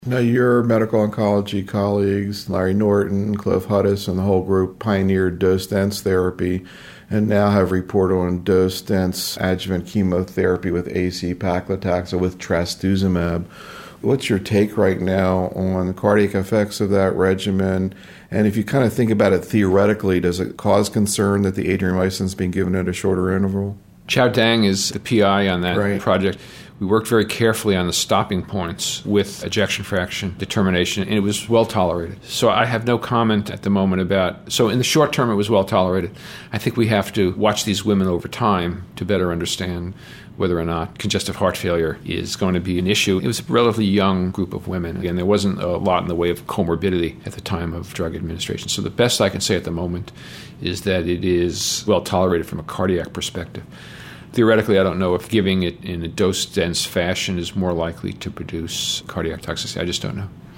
Now, your medical oncology colleagues, Larry Norton, Cliff Hudis, and the whole group pioneered dose-dense therapy and now have reported on dose-dense adjuvant chemotherapy with AC paclitaxel with trastuzumab. What's your take right now on the cardiac effects of that regimen? And if you kind of think about it theoretically, does it cause concern that the adriamycin is being given at a shorter interval? Chao Dang is the PI on that project. We worked very carefully on the stopping points with ejection fraction determination, and it was well tolerated. So I have no comment at the moment about... So in the short term, it was well tolerated. I think we have to watch these women over time to better understand whether or not congestive heart failure is going to be an issue. It was a relatively young group of women. Again, there wasn't a lot in the way of comorbidity at the time of drug administration. So the best I can say at the moment is that it is well tolerated from a cardiac perspective. Theoretically, I don't know if giving it in a dose-dense fashion is more likely to produce cardiac toxicity. I just don't know.